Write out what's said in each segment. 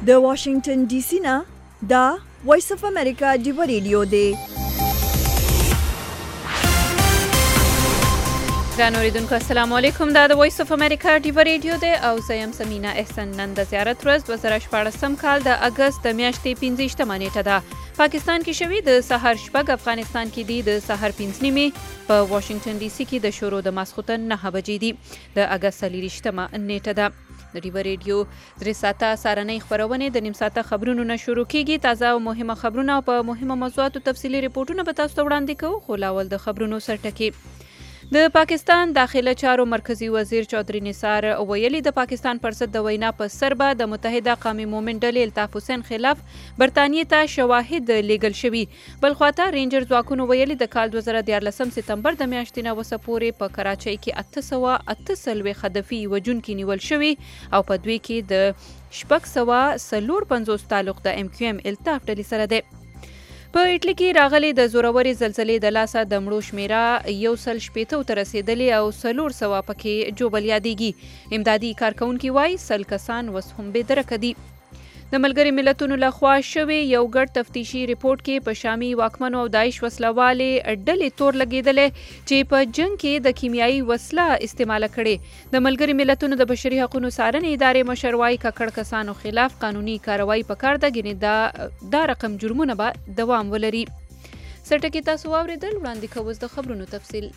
د واشنگټن ډي سي نه دا وایس اف امریکا ډیو ریډیو دی. ګران اوریدونکو السلام علیکم. دا د وایس اف امریکا ډیو ریډیو دی او زه یم سمینا احسان. نن د زیارت ورځ 2014 کال د اگست د میاشتې 15 نیټه ده. پاکستان کې شوی د سحر شپږ، افغانستان کې دی د سحر 5 نیمه، په واشنگټن ډي سي کې د شروع د ماسخوتن 9 بجې دي. د اگست 23 نیټه ده. د ډیو ریډیو 3 ساعته سارنۍ خبرونه د نیم ساعته خبرونو نه شروع کیږي. تازه او مهمه خبرونه او په مهمه موضوعاتو تفصیلي ریپورتونه به تاسو ته وړاندې کوو. خو لاول د خبرونو سرټکی. د پاکستان داخله چارو مرکزی وزیر چودھری نثار ویلي د پاکستان پر ضد د وینا په سربه د متحده قومي مومنت ډلې الطاف حسین خلاف برطانیې ته شواهد لیږل شوي. بلخواته رینجر ځواکونو ویلي د کال 2014 سپتمبر د میاشتې نه وسه پورې په کراچۍ کې 848 هدفي وژونکي نیول شوي او په دوی کې د 654 تعلق د ام کیو ام الطاف ډلې سره دی. په اټلی کې راغلي د زوروري زلزلې د لاسه د مړو شمیره 160 ته رسیدلې او 400 پکې جوبل یادېږي. امدادي کارکونکي وایي 100 کسان وس هم بې درکه دي. د ملګري ملتونو لخوا شوی یو ګډ تفتیشي ریپورت کې په شامي واکمنو او داعش وسلوالې ډلې تور لګېدلې چې په جنگ کې د کیمیاوي وسله استعمال کړي. د ملګري ملتونو د بشري حقوقو څارنې ادارې مشر وايي ککړ کسانو خلاف قانوني کاروایی پکار ده، ګینې دا رقم جرمونه به دوام ولري. سرټکی تاسو واوریدل، وړاندې کوو د خبرونو تفصیل.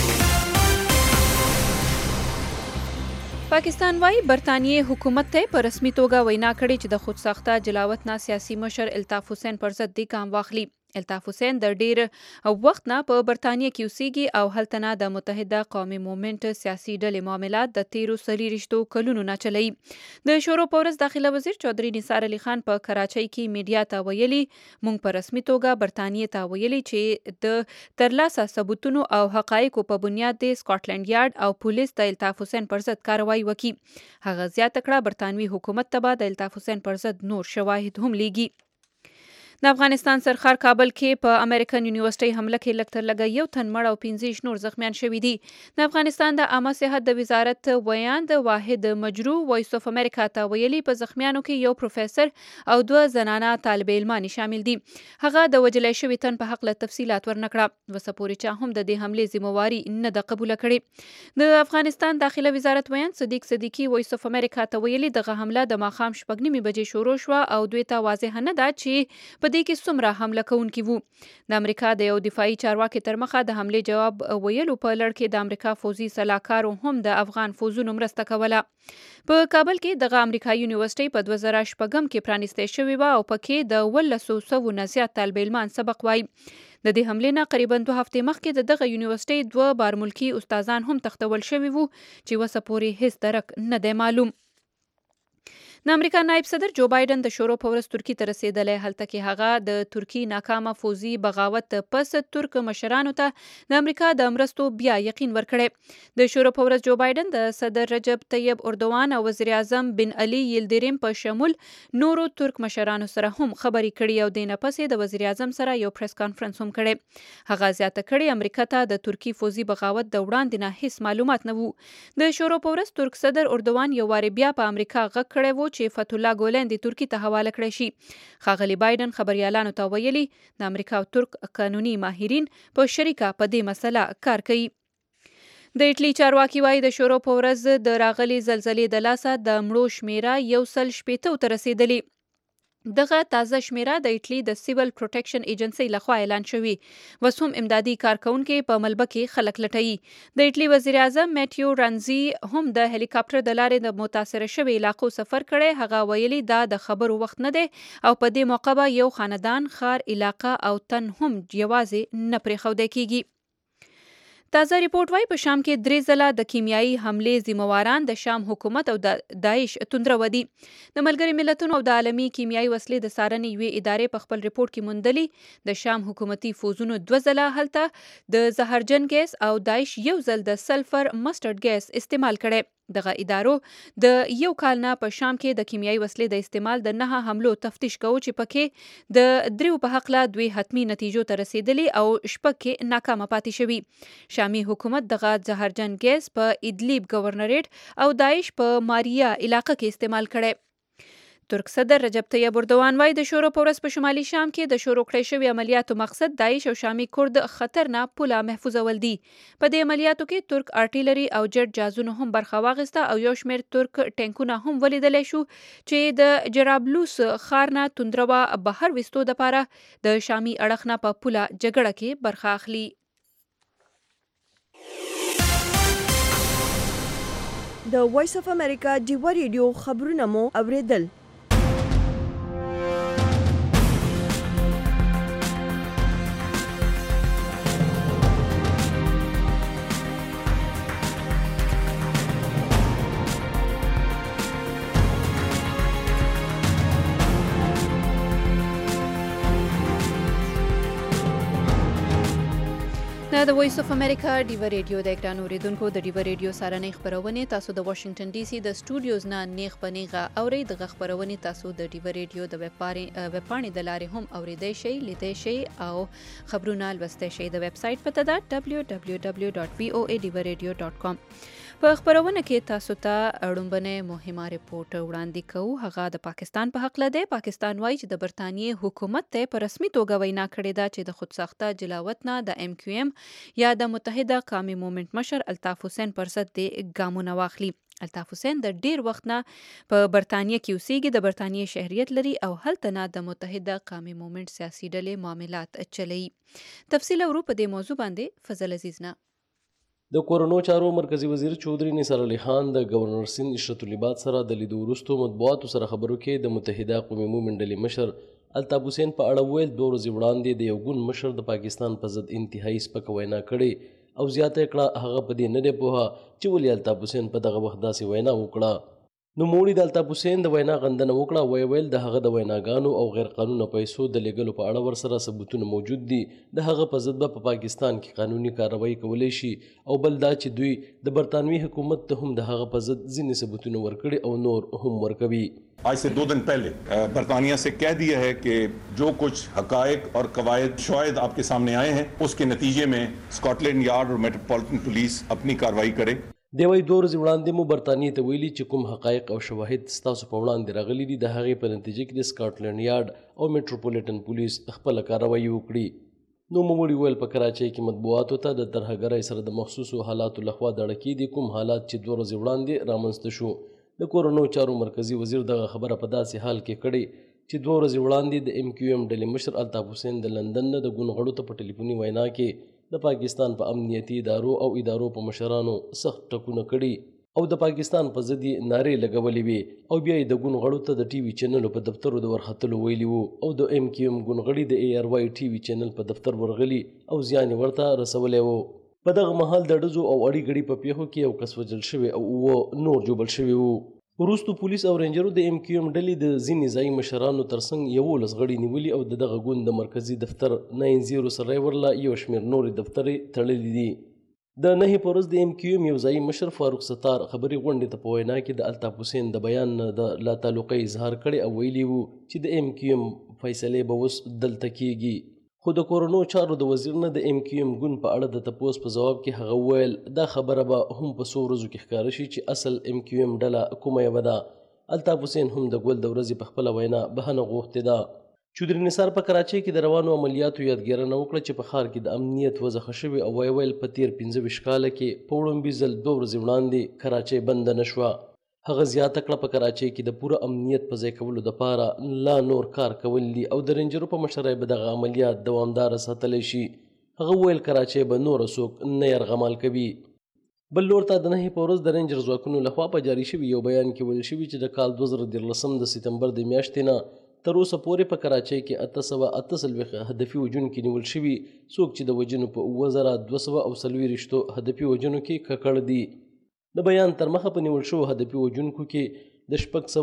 پاکستان وايي برطانیې حکومت ته په رسمي توګه وینا کړې چې د خودساخته جلاوطن سیاسي مشر الطاف حسین پر ضد د ګام واخلي. الطاف حسین د ډیر وخت نه په برطانیې کې اوسېږي او هلته نه د متحده قومي مومنت سیاسي ډلې معاملات د 13 کلونو نه چلوي. د شورو په ورځ داخله وزیر چودھری نثار علي خان په کراچۍ کې میډیا ته ویلي موږ په رسمي توګه برطانیې ته ویلي چې د ترلاسه ثبوتونو او حقایقو په بنیاد د سکاټلند یارډ او پولیس د الطاف حسین پر ضد کاروایی وکړي. هغه زیاته کړه برطانوي حکومت ته به د الطاف حسین پر ضد نور شواهد هم لیږي. د افغانستان سرخار کابل کې په امریکن یونیورسيټي حمله کې لږ تر لږه 1 تن مړ او 15 نور زخمیان شوي دي. د افغانستان د عامه صحت د وزارت ویان د واحد مجرو وایس اف امریکا ته ویلي په زخمیانو کې یو پروفیسور او 2 زنانه طالب علمان شامل دي. هغه د وجلې شوي تن په حق له تفصيلات ورنکړه. وسپوري چا هم د دې حمله ذمہواری نه د قبول کړي. د افغانستان داخله وزارت ویان صدیق صدیقی وایس اف امریکا ته ویلي دغه حمله د ماخام 9 بجې شروع شو او دوی ته واضح نه ده چې په دې کې څومره حمله کوونکي وو. د امریکا د یو دفاعي چارواکي تر مخه د حمله جواب ویلو په لړ کې د امریکا فوزي سلاکارو هم د افغان فوزونو مرسته کوله. په کابل کې دغه امریکایي یونیورسيټي په 2014 کې پرانیسته شوې و او پکې د 1,100 نه زیات طالب علمان سبق وایي. د دې حملې نه قریبا 2 هفتې مخکې دغه یونیورسيټي 2 بارملکي استادان هم تختول شوي وو چې وسه پورې هیڅ درک نه دی معلوم. د امریکا نائب صدر جو بایدن د شورو په ورځ ترکی ته رسیدلی. هلته کې هغه د ترکی ناکامه فوزي بغاوت پس ترک مشرانو ته د امریکا د مرستو بیا یقین ورکړی. د شورو په ورځ جو بایدن د صدر رجب طیب اردوان او وزیر اعظم بن علي یلدریم په شمول نورو ترک مشرانو سره هم خبرې کړي او دینه پسې د وزیر اعظم سره یو پریس کانفرنس هم کړي. هغه زیاته کړي امریکا ته د ترکی فوزي بغاوت د وړاندې نه هیڅ معلومات نه وو. د شورو په ورځ ترک صدر اردوان یو واری بیا په امریکا غږ کړی وو چې فتح الله ګولن د ترکی ته حواله کړی شي. ښاغلي بایدن خبريالانو ته ویلي د امریکا او ترک قانوني ماهرین په شریکه په دې مسله کار کوي. د اټلی چارواکي وایي د شورو په ورځ د راغلي زلزلې د لاسه د مړو شمیره 160 ته رسیدلې. دغه تازه شمیره د اټلی د سیول پروټیکشن ایجنسی لخوا اعلان شوی. وسوم امدادي کارکونکو په ملبه کې خلک لټوي. د اټلی وزیر اعظم میټیو رانزي هم د هلیکاپټر د لارې د متاثر شوی علاقو سفر کړي. هغه ویلي دا د خبرو وخت نه دی او په دې موقع به یو خاندان، خار، علاقه او تن هم یوازې نه پرېښودل کیږي. تازه ریپورت وايي په شام کې 3 ځله د کیمیاوي حملې ذمہواران د شام حکومت او د داعش توندره ودی. د ملګري ملتونو او د عالمي کیمیاوي وسلې د څارنې یوې ادارې په خپل ریپورت کې موندلي د شام حکومتي فوزونو 2 ځله هلته د زهرجن ګیس او داعش یو ځل د سلفر مسټرډ ګیس استعمال کړي. دغه ادارو د یو کال نه په شام کې د کیمیاوي وسلې د استعمال د 9 حملو تفتیش کوي چې پکې د 3 په حق له 2 حتمی نتیجو ته رسیدلي او شپږ کې ناکامه پاتې شوي. شامي حکومت دغه زهرجن ګیس په ادلیب گورنریټ او داعش په ماریا علاقه کې استعمال کړي. ترک صدر رجب طیب اردوان وایي د شورو په ورځ په شمالي شام کې د شروع کړی شوي عملیاتو مقصد داعش او شامي کورد خطر نه پوله محفوظول دي. په دې عملیاتو کې ترک آرټیلري او جټ جازونو هم برخه واخیسته او یو شمېر ترک ټینکونه هم ولیدلی شو چې د جرابلوس ښار نه توندروا بهر ویستو دپاره د شامي اړخ نه په پوله جګړه کې برخه اخلي. د وایس اف امریکا ډیوه ریډیو خبرونه مو اوریدل. د وایس اف امریکا ډیوه ریډیو د ګران اوریدونکو د ډیوه ریډیو سارنۍ خبرونه تاسو د واشنگټن ډي سي د سټوډیوز نه نیغ په نیغه اورئ. دغه خبرونه تاسو د ډیوه ریډیو د ویب پاڼې د لارې هم اوریدئ شئ، لیدئ شئ او خبرونه لوستئ شئ. د ویب سایټ پته ده www.voadivaradio.com. په خبرونه کې تاسو ته اړوندنه مهمه ریپورت وړاندې کوو. هغه د پاکستان په حق لده. پاکستان وایي چې د برتانیې حکومت ته په رسمي توګه وینا کړې ده چې د خودساخته جلاوط نه د MQM یا د متحده قومي مومنت مشر الطاف حسین پر ضد د ګامونه واخلي. الطاف حسین د ډیر وخت نه په برتانیې کې اوسېږي، د برتانیې شهریت لري او هلته نه د متحده قومي مومنت سیاسي ډلې معاملات چلوي. تفصیل ورو په دې موضوع باندې فضل عزیز نه. د کورونو چارو مرکزی وزیر چودھری نثار علی خان د گورنر سند عشرت العباد سره د لیدو وروسته مطبوعاتو سره خبرو کې د متحده قومي مومنت ډلې مشر الطاف حسین په اړه ویل 2 ورځې وړاندې د یو ګوند مشر د پاکستان په ضد انتهایی سپکه وینا کړې او زیاته کړه هغه په دې نه دی پوهه چې ولې الطاف حسین په دغه وخت داسې وینا وکړه. نو موړي د الطاف حسین د وینا غندنه وکړه. ویل د هغه د ویناګانو او غیر قانوني پیسو د لګلو په اړه ورسره ثبوتونه موجود دي. د هغه په ضد په پاکستان کې قانوني کاروایی کولای شي او بل دا چې دوی د برطانوي حکومت ته هم د هغه په ضد ځینې ثبوتونه ورکړي او نور هم ورکوي. आज से 2 दिन पहले बरतानिया से कह दिया है कि जो कुछ हकायक और कवायद शायद आपके सामने आए हैं उसके नतीजे में स्कॉटलैंड यार्ड और मेट्रोपॉलिटन पुलिस अपनी कार्रवाई करे. دی وایي 2 ورځې وړاندې مو برطانیې ته ویلي چې کوم حقایق او شواهد ستاسو په وړاندې راغلي دي د هغې په نتیجه کې د سکاټلینډ یارډ او میټروپولیټن پولیس خپله کاروایي وکړي. نو مومړي ویل په کراچۍ کې مطبوعاتو ته د ترهګرۍ سره د مخصوصو حالاتو لخوا د اړه کېدي کوم حالات چې 2 ورځې وړاندې رامنځته شو. د کورونو چارو مرکزی وزیر دغه خبره په داسې حال کې کړې چې 2 ورځې وړاندې د MQM ډلې مشر الطاف حسین د لندن نه د ګوند غړو ته په ټلیفوني وینا کې د پاکستان په امنیتي ادارو او ادارو په مشرانو سخت ټکونه کړي او د پاکستان په ضد یې نارې لګولې وې او بیا یې د ګوند غړو ته د TV چینلو په دفترو د ورختلو ویلي وو او د MQM ګوند غړي د ARY TV چینل په دفتر ورغلي او زیان ورته رسولی وو. په دغه مهال د ډزو او اړې ګړې په پیښو کې یو کس وژل شوی او نور جوبل شوي وو. وروستو پولیس او رینجرو د MQM ډلې د ځینې ځایي مشرانو ترڅنګ 11 غړي نیولي او د دغه ګوند د مرکزي دفتر 90 سره ورله یو شمېر نورې دفترې تړلي دي. د 9 په ورځ د MQM یو ځایي مشر فاروق ستار خبري غونډې ته په وینا کې د الطاف حسین د بیان د لا تعلقۍ اظهار کړی او ویلي وو چې د MQM فیصلې به اوس دلته کېږي. خو د کورونو چارو د وزیر نه د MQM ګوند په اړه د تپوس په ځواب کې هغه ویل دا خبره به هم په 100 ورځو کې ښکاره شي چې اصل MQM ډله کومه یوه ده. الطاف حسین هم د ګل د ورځې په خپله وینا بهنه غوښتې ده. چودھری نثار په کراچۍ کې د روانو عملیاتو یادګیرنه وکړه چې په ښار کې د امنیت وضع ښه شوې او ویل په تیر 15 کاله کې په وړومبي ځل 2 ورځې وړاندې کراچۍ بنده نه شوه. هغه زیاته کړه په کراچۍ کې د پوره امنیت په ځای کولو دپاره لا نور کار کول دي او د رینجرو په مشرۍ به دغه عملیات دوامداره ساتلی شي. هغه ویل کراچۍ به نوره څوک نه یرغمال کوي. بل لور ته د 9 په ورځ د رینجر ځواکونو لخوا په جاري شوي یو بیان کې ویل شوي چې د کال 2013 د سپتمبر د میاشتې نه تر اوسه پورې په کراچۍ کې 848 هدفي وژونکي نیول شوي، څوک چې د وژنو په 2240 هدفي وژنو کې ککړ دي. د بیان تر مخه په نیول شوو هدفي وژونکو کې د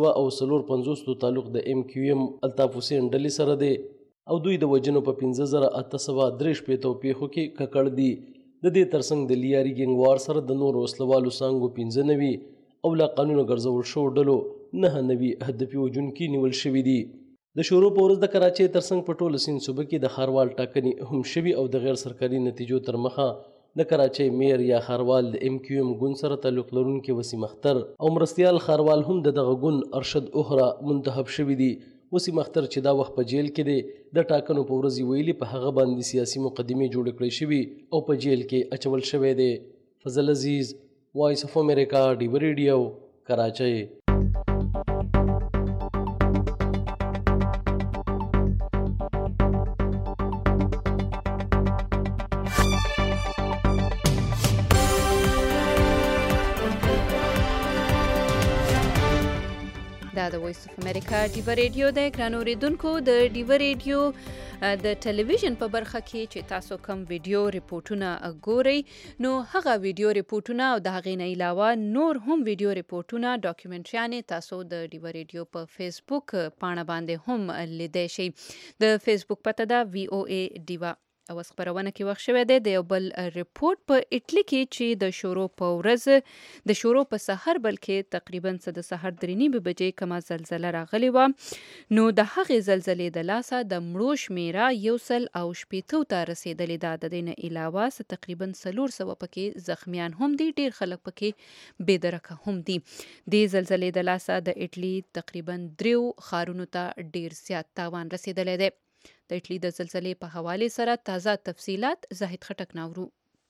650 تعلق د MQM الطاف حسین ډلې سره دی او دوی د وژنو په 5863 پیښو کې ککړ دي. د دې ترڅنګ د لیاري ګینګ وار سره د نورو وسلوالو څانګو 95 او لا قانونه ګرځول شوو ډلو 99 هدفي وژونکي نیول شوي دي. د شروع په ورځ د کراچۍ ترڅنګ په ټوله سیند صوبه کې د ښاروال ټاکنې هم شوي او د غیر سرکاري نتیجو تر مخه د کراچۍ میر یا ښاروال د ایم کیو ایم ګوند سره تعلق لرونکي وسیم اختر او مرستیال ښاروال هم د دغه ګوند ارشد اخرا منتخب شوي دي. وسیم اختر چې دا وخت په جیل کې دی د ټاکنو په ورځ ویلي په هغه باندې سیاسي مقدمې جوړې کړې شوي او په جیل کې اچول شوی دی. فضل عزیز، وایس اف امریکا، ډیو ریډیو، کراچۍ. دا د وایس اف امریکا ډیو ریډیو د ګرانو اوریدونکو د ډیو ریډیو د ټلویزیون په برخه کې چې تاسو کوم ویډیو ریپورټونه ګورئ نو هغه ویډیو ریپورټونه او د هغې نه علاوه نور هم ویډیو ریپورټونه ډاکومنټریانې تاسو د ډیو ریډیو په فیسبوک پاڼه باندې هم لیدای شئ. د فیسبوک پته ده VOA ډیوا. او خبرونه کې وخت شوی دی د یو بل ریپورت په اټلی کې چې د شورو په ورځ د شورو په سحر بلکې تقریبا د سحر 3:30 بجې کما زلزله راغلی و نو د هغې زلزلې د لاسه د مړو شمیره 180 ته رسیدلې ده. د دې نه علاوه تقریبا 400 پکې زخمیان هم دي، ډیر خلک پکې بېدرکه هم دي. د زلزلې د لاسه د اټلی تقریبا 3 ښارونو ته ډیر زیات تاوان رسیدلی دی. د اټلی د زلزلې په حواله سره تازه تفصيلات زاهد خټک ناورو.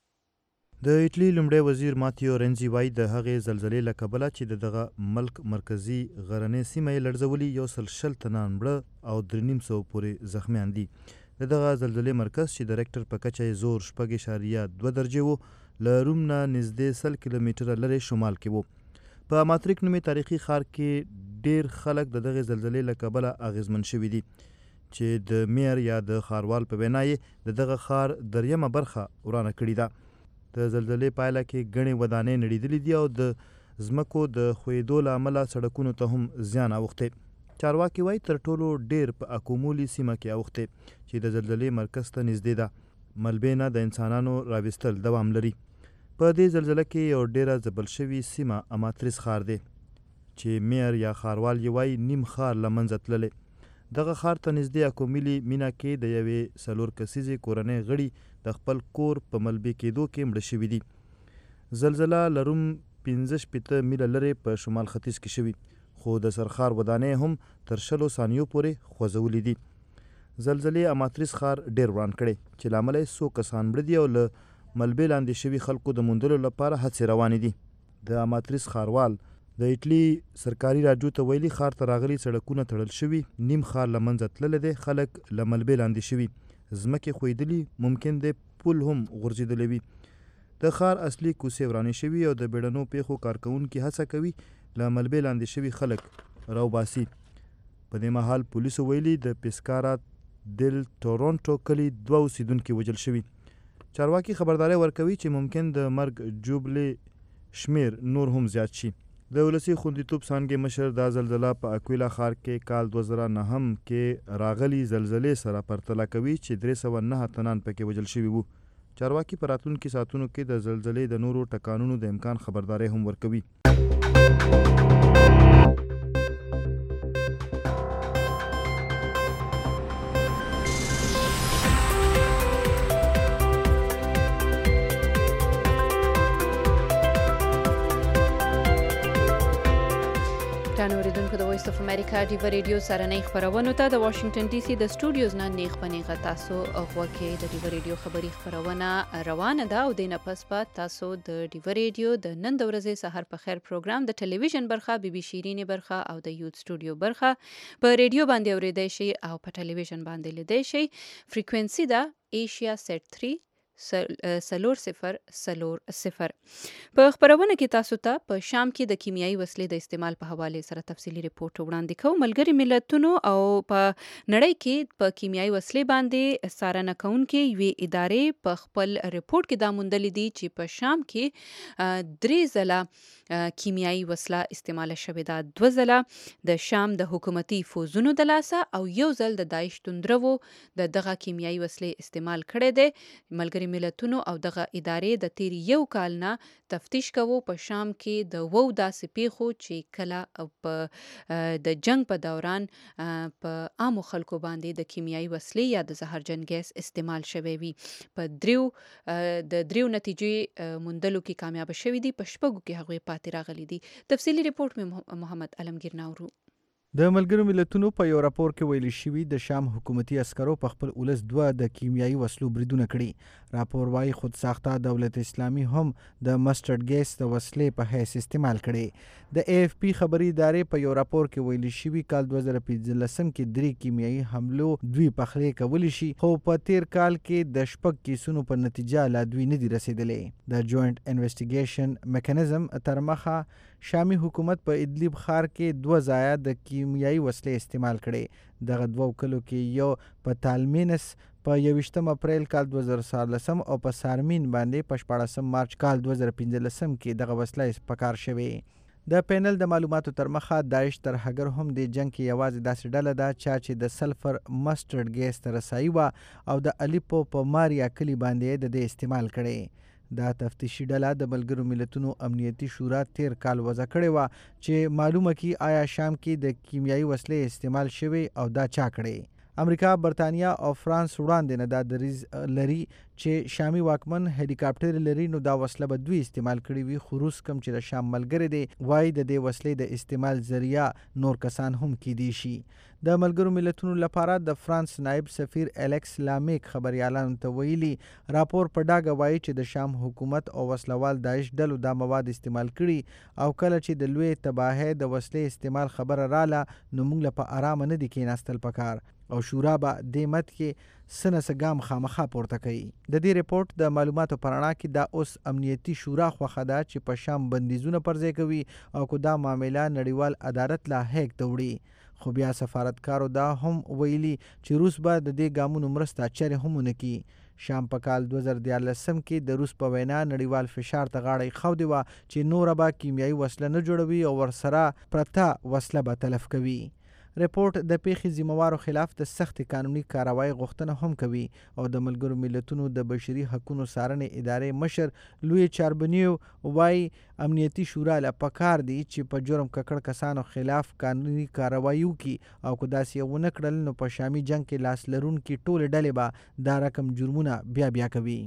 د اټلی لومړی وزیر ماتیو رنزي وای د هغې زلزلې له کبله چې دغه ملک مرکزی غرنۍ سیمه یې لړزولي 160 تنان مړه او 350 پورې زخمیان دي. دغه زلزلې مرکز چې د ریکټر په کچه یې زور 6.2 درجې و له روم نه نږدې 100 کیلومتره لرې شمال کې و. په ماتریک نومي تاریخي ښار کې ډیر خلک د دغه زلزلې له کبله اغیزمن شوي دي چې د میر یا د ښاروال په وینا یې د دغه ښار دریمه برخه ورانه کړې ده. د زلزلې پایله کې ګڼې ودانۍ نړېدلې دي او د ځمکو د ښویېدو له امله سړکونو ته هم زیان اوښتی. چارواکي وایي تر ټولو ډیر په اکومولي سیمه کې اوښتی چې د زلزلې مرکز ته نږدې ده. ملبې نه د انسانانو راویستل دوام لري. په دې زلزله کې یو ډیره ځپل شوې سیمه اماتریس ښار دی چې میر یا ښاروال یې وایي نیم ښار له منځه تللی. دغه ښار ته نږدې اکوملي مینا کې د یوې 4 کسیزې کورنۍ غړي د خپل کور په ملبې کېدو کې مړه شوي دي. زلزله له روم 15 میله لرې په شمال ختیځ کې شوي خو د سرخار ودانۍ هم تر 20 ثانیو پورې خوځولي دي. زلزلې اماتریس ښار ډیر وران کړی چې له امله یې 100 کسان مړه دي او له ملبې لاندې شوي خلکو د موندلو لپاره هڅې روانې دي. د اماتریس ښاروال د اټلی سرکاري راډیو ته ویلي ښار ته راغلي سړکونه تړل شوي، نیم ښار له منځه تللی دی، خلک له ملبې لاندې شوي، ځمکې ښویدلي، ممکن دی پل هم غورځېدلی وي. د ښار اصلي کوڅې ورانې شوي او د بیړنو پیښو کارکوونکي هڅه کوي له ملبې لاندې شوي خلک راوباسي. په دې مهال پولیسو ویلي د پیسکارا دل ټورونټو کلي 2 اوسیدونکي وژل شوي. چارواکي خبرداری ورکوي چې ممکن د مرګ جوبلې شمیر نور هم زیات شي. د ولسي خوندیتوب څانګې مشر دا زلزله په اکویلا ښار کې کال 2009 کې راغلي زلزلې سره پرتله کوي چې 309 تنان پکې وژل شوي وو. چارواکي په راتلونکي ساعتونو کې د زلزلې د نورو ټکانونو د امکان خبرداری هم ورکوي. اوریدونکو د وایس اف امریکا ډیو ریډیو سرنۍ خبرونو ته د واشنگټن ډي سي د سټوډیوز نه نیغ په نیغه تاسو غوږی د ډیو ریډیو خبري خبرونه روانه ده او د نه پس په تاسو د ډیو ریډیو د نن د ورځې سحر په خیر پروګرام د ټلویزیون برخه بي شیرینی برخه او د یوت سټوډیو برخه په ریډیو باندې اوریدای شي او په ټلویزیون باندې لیدای شي. فریکوئنسي ده ایشیا سیټ 3 00 په خبرونه کې تاسو ته په شام کې د کیمیاوي وسلې د استعمال په حواله سره تفصیلی ریپورت وړاندې کوم. ملګری ملتونو او په نړۍ کې په کیمیاوي وسلې باندې څارنه کوونکې یوې ادارې په خپل ریپورت کې دا موندلې دي چې په شام کې 3 ځله کیمیاوي وسله استعمال شوې ده. 2 ځله د شام د حکومتي فوزونو د لاسه او 1 ځل د داعش توندرو دغه کیمیاوي وسلې استعمال کړي دي. ملګری ملتونو او دغه ادارې د تیر یو کال نه تفتیش کوو په شام کې د وو داسې پیښو چې کله د جنگ په دوران په عامو خلکو باندې د کیمیاوي وسلې یا د زهرجن ګیس استعمال شوی وي. په دریو نتیجې موندلو کې کامیاب شوي دي، په شپږو کې هغوی پاتې راغلي دي. تفصیلي ریپورت مې محمد علمگیر ناورو. د ملګرو ملتونو په یو راپور کې ویل شوي د شام حکومتي عسکرو په خپل ولس 2 د کیمیاوي وسلو بریدونه کړي. راپور وايي خود ساخته دولت اسلامي هم د مسترډ ګیس د وسلې په حیث استعمال کړي. د AFP خبري ادارې په یو راپور کې ویل شوي کال 2015 کې 3 کیمیاوي حملو 2 پخلې کولی شي، خو په تیر کال کې د 6 کیسونو په نتیجه لا 2 نه دي رسیدلې. د جوینټ انویسټیګیشن میکانیزم تر مخه شامي حکومت په ادلب ښار کې 2 ځایه د کیمیاوي وسلې استعمال کړي. دغه 2 کلو کې یو په تالمینس په 21 اپریل کال 2014 او په سارمین باندې په 14 مارچ کال 2015 کې دغه وسله په کار شوې. د پینل د معلوماتو تر مخه داعش ترهګر هم د جنگ کې یوازې داسې ډله ده چې د سلفر مسترډ ګیس ته رسایي وه او د الیپو په ماریا کلي باندې د دې استعمال کړي. دا تفتیشي ډله د ملګرو ملتونو امنیتي شورا تیر کال وضع کړې وه چې معلومه کی آیا شام کې د کیمیاوي وسلې استعمال شوی او دا چا کړی. امریکا، برطانیا او فرانس وړاندې نه دا دریځ لري چې شامي واکمن هلیکاپټر لري نو دا وسله به دوی استعمال کړي وي، خو روس کوم چې د شام ملګری دی وایي د دې وسلې د استعمال ذریعہ نور کسان هم کیدی شي. د ملګرو ملتونو لپاره د فرانس نائب سفیر الیکس لامیک خبريالانو ته ویلي راپور په ډاګه وایي چې د شام حکومت او وسلوال داعش ډلو دا مواد استعمال کړي او کله چې د لوی تباهۍ د وسلې استعمال خبره رااله نو موږ له په آرامه نه دي کېناستل پکار او شورا به دې مت کې سنه ګام خامخا پورته کوي. د دې ریپورت د معلوماتو په رڼا کې دا اوس امنیتي شورا خوښه ده چې په شام بندیزونه پرځای کوي او که دا معامله نړیوال عدالت لا هیګ ته وړي. خو بیا سفارتکارو دا هم ویلي چې روس به د دې ګامونو مرسته چرې هم ونه کړي. شام په کال 2014 کې د روس په وینا نړیوال فشار ته غاړه ایښودې وه چې نوره به کیمیاوي وسله نه جوړوي او ورسره پرته وسله به تلف کوي. ریپورت د پیښې ذمهوارو خلاف د سخت قانوني کاروایی غوښتنه هم کوي او د ملګرو ملتونو د بشري حقوقو څارنې ادارې مشر لوی چاربنیو وایي امنیتي شورا له پکار دی چې په جرم ککړ کسانو خلاف قانوني کاروایی وکړي او که داسې ونه کړل نو په شامي جنگ کې لاس لرونکي ټولې ډلې به دا رقم جرمونه بیا کوي.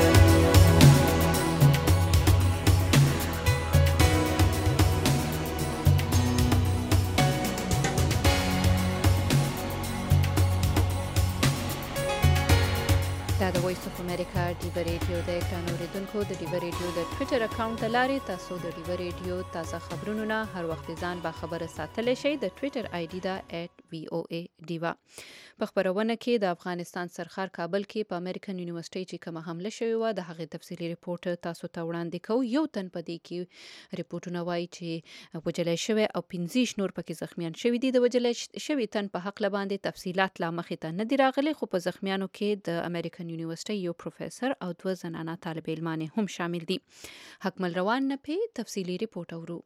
دا د وایس اف امریکا ډیوه ریډیو د اکران اوریدونکو د ډیوه ریډیو د ټویټر اکاونټ له لارې تاسو د ډیوه ریډیو تازه خبرونو نه هر وخت ځان باخبره ساتلی شئ. د ټویټر آی ډي ده @VOA ډیوه. په خبرونه کې د افغانستان سرخار کابل کې په امریکن یونیورسيټي چې کومه حمله شوې وه د هغې تفصیلي ریپورټ تاسو ته وړاندې کوو. یو تن په دې کې ریپورټونه وایي چې وجلی شوی او 15 نور پکې زخمیان شوي دي. د وجلی شوي تن په هکله باندې تفصیلات لا مخې ته نه دي راغلي، خو په زخمیانو کې د امریکن یونیورسيټي یو پروفیسور او 2 زنانه طالب علمان هم شامل دي. حکمل روان نه پی تفصیلي ریپورټ اورو.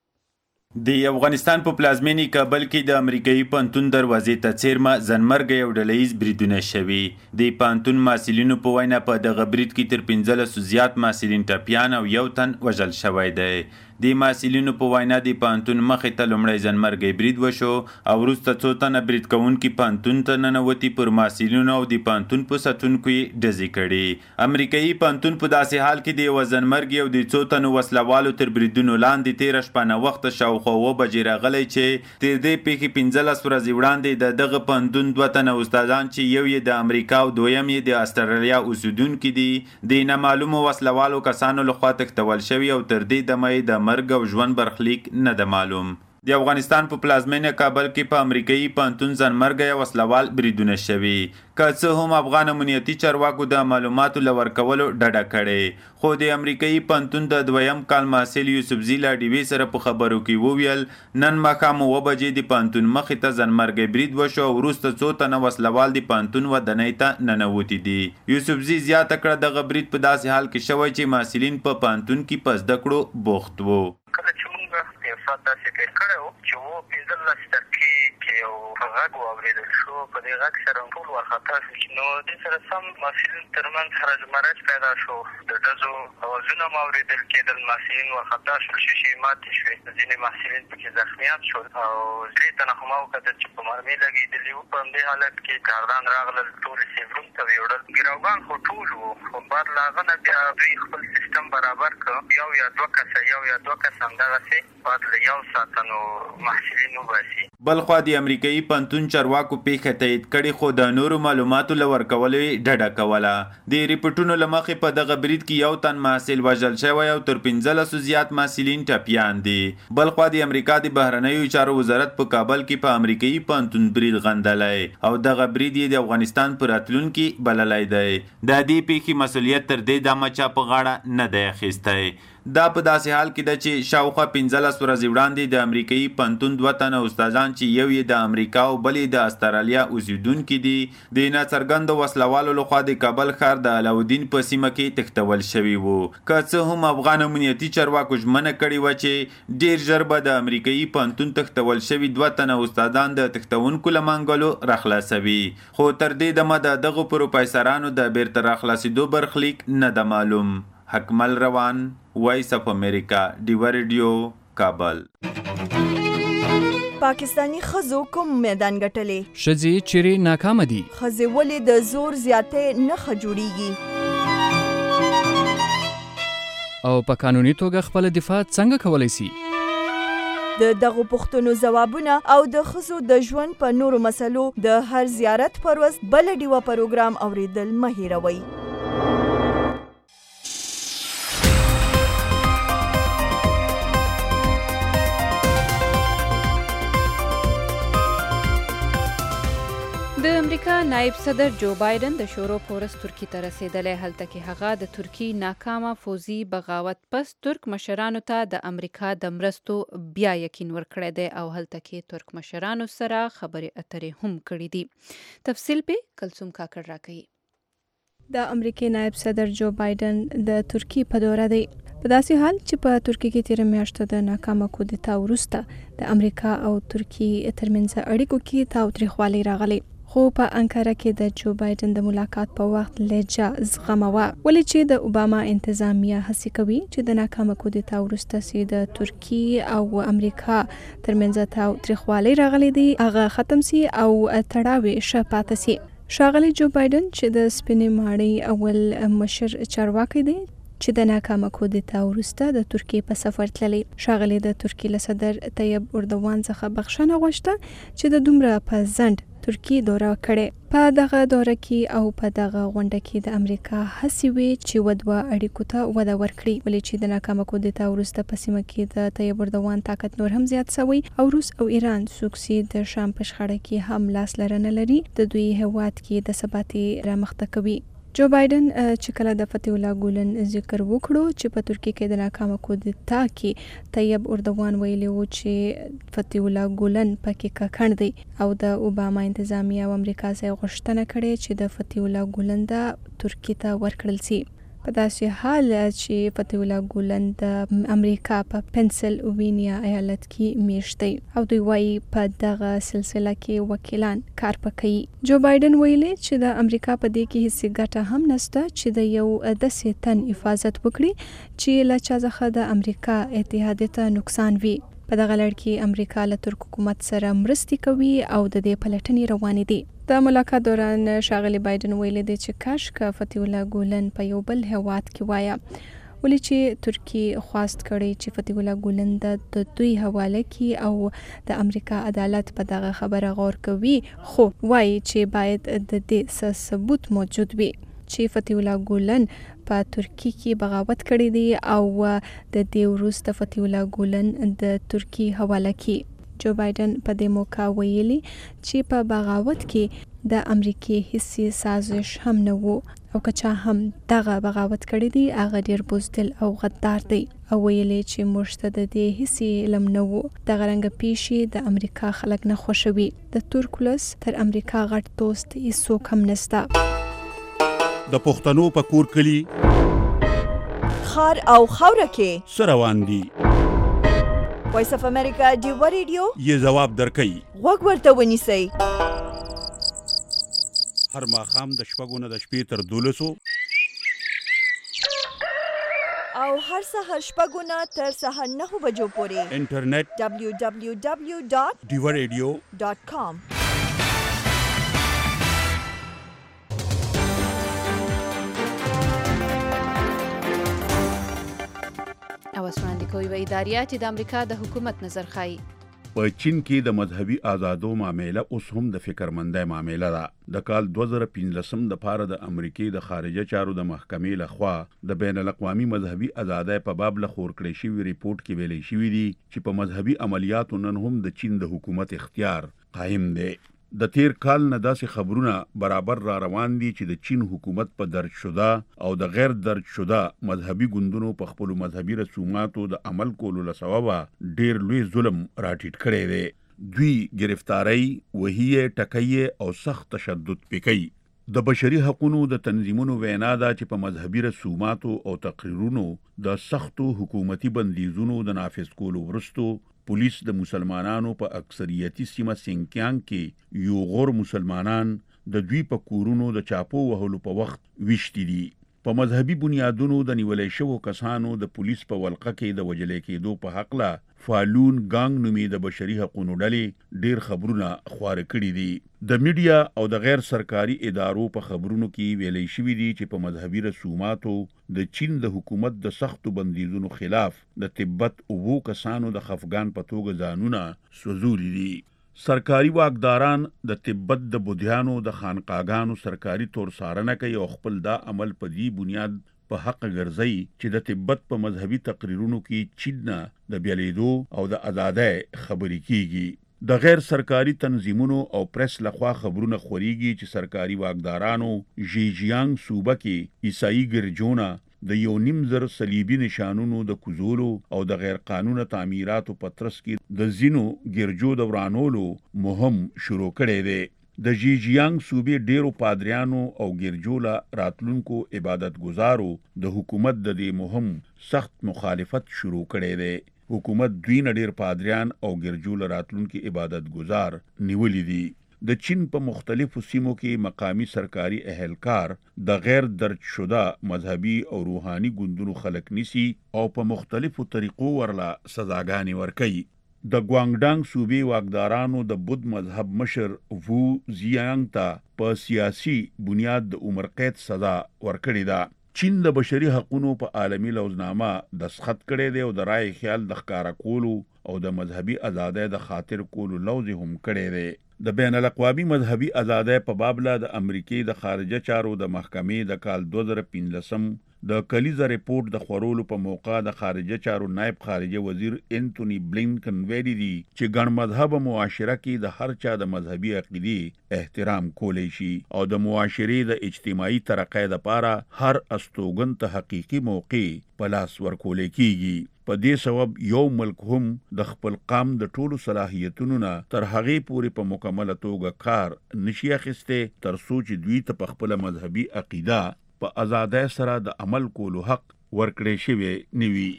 د افغانستان په پلازمینی کابل کې د امریکایي پانتون دروازې ته څیرمه ځانمرګه یو ډلهیز بریدونه شوي. د پانتون محصلینو په وینا په دغه برید کې تر 15 زیات محصلین ټپیان او یو تن وژل شوی دی. د محصلینو په وینا د پانتون مخې ته لومړی ځانمرګی برید وشو او وروسته څو تنه برید کوونکي پانتون ته ننوتي پر محصلینو او د پانتون په ساتونکو یې ډزې کړي. امریکایي پانتون په داسې حال کې د یوه ځانمرګي او د څو تنو وسلوالو تر بریدونو لاندې تېره شپه ناوخته شاوخوا 7 بجې راغلی چې تر دې پیښې 15 ورځې وړاندې د دغه پوهنتون 2 تنه استادان چې یو یې د امریکا او دویم یې د استرالیا اوسیدونکي دي د نامعلومو وسلوالو کسانو لخوا تښتول شوي او تر دې دمه یې د مرګ او ژوند برخلیک نه ده معلوم. د افغانستان په پلازمینه کابل کې په امریکایي پوهنتون ځانمرګی وسلوال بریدونه شوي. که څه هم افغان امنیتي چارواکو د معلوماتو له ورکولو ډډه کړې، خو د امریکایي پوهنتون د 2م کال محصل یوسفزي له ډیوې سره په خبرو کې وویل نن ماښام 7 بجې د پوهنتون مخې ته ځانمرګی برید وشو او وروسته څو تنه وسلوال د پوهنتون ودانۍ ته ننوتي دي. یوسفزي زیاته کړه دغه برید په داسې حال کې شوی چې محصلین په پوهنتون کې په زده کړو بوخت وو. کله چې موږ افراد داسې کړی و چې 15 دقیقې کې یو غږ واورېدل شو. په دې غږ سره ټول وارخطا شو. نو دې سره سم محصلین ترمنځ هرج مرج پیدا شو. د ډزو اوازونه هم اورېدل کېدل. محصلین وارخطا شول، شیشې ماتې شوې، ځینې محصلین پکې زخمیان شول او درې تنه خو ما وکتل چې په مرمۍ لګېدلي وو. په همدې حالت کې کاردان راغلل، ټولې سیفرون ته ویوړل. ګروګان خو ټول وو، خو بعد له هغه نه بیا دوی خپل سیستم برابر کړ. یو یا دوه کسه همدغسې بعد له 1 ساعته نو محصلین وباسي. بلخوا د امریکایي پوهنتون چارواکو پیښه تایید کړې، خو د نورو معلوماتو له ورکولو یې ډډه کوله. د ریپورټونو له مخې په دغه برید کې 1 تن محصل وژل شوی او تر 15 زیات محصلین ټپیان دي. بلخوا د امریکا د بهرنیو چارو وزارت په کابل کې په امریکایي پوهنتون برید غندلی او دغه برید یې د افغانستان په راتلونکي بللی دی. د دې پیښې مسؤلیت تر دې دمه چا په غاړه نه دی اخیستی. دا په داسې حال کې ده چې شاوخوا 15 ورځې وړاندې د امریکایي پوهنتون 2 تنه استادان چې یو یې د امریکا او بل یې د استرالیا اوسیدونکي دي، د ناڅرګندو وسلوالو لخوا د کابل ښار د علاودین په سیمه کې تښتول شوي وو. که څه هم افغان امنیتي چارواکو ژمنه کړې وه چې ډېر ژر به د امریکایي پوهنتون تښتول شوي 2 تنه استادان د تښتونکو له منګلو راخلاصوي، خو تر دې دمه د دغو پروفیسرانو د بیرته راخلاصېدو برخلیک نه ده معلوم. حکمل روان، وایس اف امریکا، ډیوه ریډیو، کابل. پاکستانی ښځو کوم میدان ګټلی؟ ښځې چیرې ناکامه دي؟ ښځې ولې د زور زیاتۍ نښه جوړیږي؟ او په قانوني توګه خپل دفاع څنګه کولی سي؟ د دغو پوښتنو ځوابونه او د ښځو د ژوند په نورو مسلو د هر زیارت پر ورځ بله ډیوه پروګرام اوریدل مه هیروئ. د امریکا نائب صدر جو بایدن د شورو پورس ترکی ته رسیدلی. هلته کې هغه د ترکی ناکامه فوزي بغاوت پس ترک مشرانو ته د امریکا د مرستو بیا یقین ورکړی دی او هلته کې ترک مشرانو سره خبرې اترې هم کړي دي. تفصیل په کلثوم کاکړ راکوي. د امریکای نائب صدر جو بایدن د ترکی په دوره دی. په داسې حال چې په ترکی کې تیره میاشت د ناکامه کودتا وروسته د امریکا او ترکی ترمنځ اړیکو کې تاوتریخوالی راغلی. خو په انکاره کې د جو بایدن د ملاقات په وخت لهجه زغمه وه، ولې چې د اوباما انتظامیه هڅې کوي چې د ناکامه کودتا وروسته چې د ترکی او امریکا ترمنځ تاوتریخوالی راغلی دی هغه ختم سي او تړاو یې ښه پاته سي. ښاغلی جو بایدن چې د سپینې ماڼۍ اول مشر چارواکی دی چې د ناکامه کودتا وروسته د ترکیې په سفر تللی. ښاغلی د ترکیې له صدر طیب اردوان څخه بخښنه غوښته چې د دومره په ځنډ ترکی دوره کړې. په دغه دوره کې او په دغه غونډه کې د امریکا هڅې وې چې ودوه اړیکو ته وده ورکړي، ولې چې د ناکامه کودتا وروسته په سیمه کې د طیب اردوان طاقت نور هم زیات شوی او روس او ایران څوک چې د شام په شخړه کې هم لاس لرنه لري د دوی هیواد کې د ثباتي رامخته کوي. جو بایدن چې کله د فتح الله ګولن ذکر وکړو چې په ترکیه کې د ناکامه کودتا کې طیب اردوان ویلی و چې فتح الله ګولن پکې ککړ دی او د اوباما انتظامیه او امریکا څخه غوښتنه کړې چې د فتح الله ګولن د ترکیې ته ورکړل سي. په داسې حال چې فتح الله ګولن د امریکا په پنسلوینیا ایالت کې میشت دی او دوی وایي په دغه سلسله کې وکیلان کار کوي. جو بایدن ویلي چې د امریکا په دې کې هیڅ ګټه هم نشته چې د یو داسې تن حفاظت وکړي چې له چا څخه د امریکا اتحادیې ته نقصان وي. په دغه لړ کې امریکا له ترک حکومت سره مرستې کوي او د دې پلټنې روانې دي. د ملاقات دوران ښاغلی بایدن ویلي دی چې کاش که فتح الله ګولن په یو بل هیواد کې وایه، ولې چې ترکی خواست کړی چې فتح الله ګولن د دوی حواله کړي او د امریکا عدالت په دغه خبره غور کوي، خو وایي چې باید د دې ثبوت موجود وي چې فتح الله ګولن په ترکی کې بغاوت کړی دی او د دې وروسته فتح الله ګولن د ترکی حواله کړي. جو بایدن په دې موقع ویلي چې په بغاوت کې د امریکای هیڅ سازش هم نه وو او که چا هم دغه بغاوت کړی دی هغه ډیر بزدل او غدار دی او ویلي چې موږ ته د دې هیڅ علم نه وو. دغه رنګه پیښې د امریکا خلک نه خوښوي. د ترک ولس تر امریکا غټ دوست هیڅوک هم نشته. د پښتنو په کور کلي خار او خاوره کې څه روان دي؟ وایس اف امریکا ډیوا ریډیو یې ځواب درکوي. غوږ ورته ونیسئ. هر ماښام د 6 نه د شپې تر 12 او هر سهار 6 نه تر سهار 9 بجو پورې انټرنیټ www.diwaradio.com. او وړاندې کوي و ادارې چې د امریکا د حکومت نظر ښایي. په چین کې د مذهبي آزادو معامله اوس هم د فکرمندۍ معامله ده. د کال 2015 د پاره د امریکای د خارجه چارو د محکمې لخوا د بین الاقوامي مذهبي آزادۍ په باب له خور کړی شوی ریپورت کې ویلي شوی دی چې په مذهبي عملیاتو نن هم د چین د حکومت اختیار قائم دی. د تیر کال نه داسې خبرونه برابر را روان دي چې د چین حکومت په درج شده او د غیر درج شده مذهبي ګوندونو په خپل مذهبي رسوماتو د عمل کولو له سببه ډیر لوی ظلم راټیټ کړی دی. دوی گرفتاری، وهیه، ټکیه او سخت تشدد پکې. د بشري حقوقو د تنظیمونو وینا ده چې په مذهبي رسوماتو او تقریرونو د سختو حکومتي بندیزونو د نافذ کولو وروسته پولیس د مسلمانانو په اکثریتي سیمه سینکیانګ کې یو غور مسلمانان د دوی په کورونو د چاپو وهلو په وخت ویشتي دي. په مذهبي بنیادونو د نیولې شوو کسانو د پولیس په ولقه کې د وجلې کېدو په حق لا فالون ګانګ نومي د بشري حقوقو ډلې ډیر خبرونه خواره کړي دي. د میډیا او د غیر سرکاري ادارو په خبرونو کې ویلې شوې دي چې په مذهبي رسوماتو د چین د حکومت د سختو بندیزونو خلاف د تبت او کسانو د خفګان په توګه ځانونه سوزولي دي. سرکاري واکداران د تبت د بودیانو د خانقاګانو سرکاري تور سارنه کوي او خپل دا عمل په دې بنیاد په حق ګرځي چې د تبت په مذهبي تقریرونو کې چین د بیلیدو او د آزادۍ خبرې کیږي. د غیر سرکاري تنظیمونو او پریس لخوا خبرونه خوريږي چې سرکاري واکدارانو ژیجیانګ صوبه کې عیسائی ګرجونه د 1.5 صلیبي نشانونو د کوزولو او د غیر قانونه تعمیراتو په ترڅ کې د زینو ګرجو د ورانولو مهم شروع کړي دي. د ژیجیانګ صوبې ډیرو پادریانو او ګرجولا راتلونکو عبادت گزارو د حکومت د دې مهم سخت مخالفت شروع کړي دي. حکومت دوی نه ډیر پادریان او ګرجولا راتلونکو عبادت گزار نیولې دي. د چین په مختلفو سیمو کې مقامی سرکاري اهلکار د غیر درج شده مذهبي او روحاني ګوندونو خلق نیسي او په مختلفو طریقو ورلا سزاګانې ورکوي. د ګوانګډانګ صوبې واکدارانو د بود مذهب مشر وو زیانګ ته په سیاسي بنیاد د عمر قید سزا ورکړې ده. چین د بشري حقوقو په عالمي لوزنامه دستخط کړی دی او د رای خیال د ښکارا کولو او د مذهبي آزادۍ د خاطر کولو لوز هم کړی دی. د بین الاقوامي مذهبي آزادۍ په بابله د امریکای د خارجه چارو د محکمې د کال 2015 د کلیزه ریپورت د خورولو په موقع د خارجه چارو نائب خارجه وزیر انټونی بلینکن ویلي دي چې ګڼ مذهب معاشره کې د هر چا د مذهبي عقیدې احترام کولی شي او د معاشرې د اجتماعي ترقۍ لپاره هر استوګن ته حقيقي موقع په لاس ورکول کیږي. په دې سبب یو ملک هم د خپل قام د ټولو صلاحیتونو نه تر هغې پورې په مکمله توګه کار نشي اخیسته تر څو چې دوی ته په خپل مذهبي عقیده په آزادۍ سره د عمل کولو حق ورکړی شوی نوي.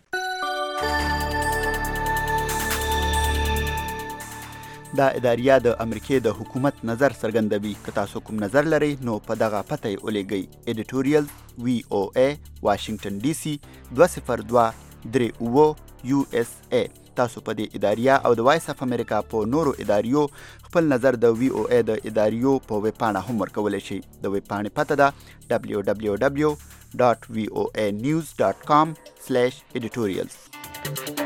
دا اداریه د امریکای د حکومت نظر څرګندوي. که تاسو کوم نظر لرئ نو په دغه پته یې ولیږئ. ایډیټوریال VOA واشنگټن DC 20239 USA. تاسو په دې اداریه او د وایس اف امریکا په نورو اداریو خپل نظر د VOA د اداریو په ویب پاڼه هم ورکولی شئ. د ویب پاڼې پته ده www.voanews.com/editorials.